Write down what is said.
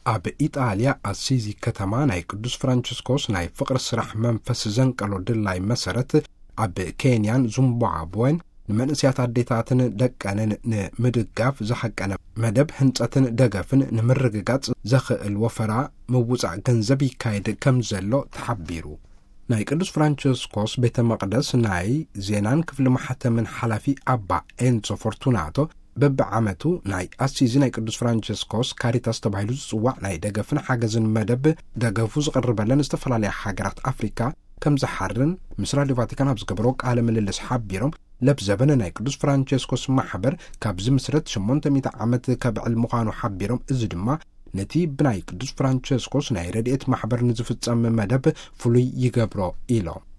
ኣብ ኢጣልያ ኣሲዚ ከተማ ናይ ቅዱስ ፍራንቺስኮስ ናይ ፍቅሪ ስራሕ መንፈስ ዘንቀሎ ድላይ መሰረት ኣብ ኬንያን ዚምባብዌን ንመንእስያት ኣዴታትን ደቀንን ንምድጋፍ ዝሐቀነ መደብ ህንጸትን ደገፍን ንምርግጋጽ ዘኽእል ወፈራ ምውጻዕ ገንዘብ ይካየድ ከም ዘሎ ተሓቢሩ። ናይ ቅዱስ ፍራንቺስኮስ ቤተ መቅደስ ናይ ዜናን ክፍሊ ማሕተምን ሓላፊ ኣባ ኤንዞ ፎርቱናቶ በብዓመቱ ናይ ኣሲዚ ናይ ቅዱስ ፍራንቺስኮስ ካሪታስ ተባሂሉ ዝጽዋዕ ናይ ደገፍን ሓገዝን መደብ ደገፉ ዝቐርበለን ዝተፈላለያ ሃገራት ኣፍሪካ ከም ዝሓርን ምስ ራድዮ ቫቲካን ኣብ ዝገበሮ ቃለ ምልልስ ሓቢሮም ለብዘበነ ናይ ቅዱስ ፍራንቺስኮስ ማሕበር ካብዚ ምስረት 800 ዓመት ከብዕል ምዃኑ ሓቢሮም እዚ ድማ ነቲ ብናይ ቅዱስ ፍራንቺስኮስ ናይ ረድኤት ማሕበር ንዝፍጸም መደብ ፍሉይ ይገብሮ ኢሎም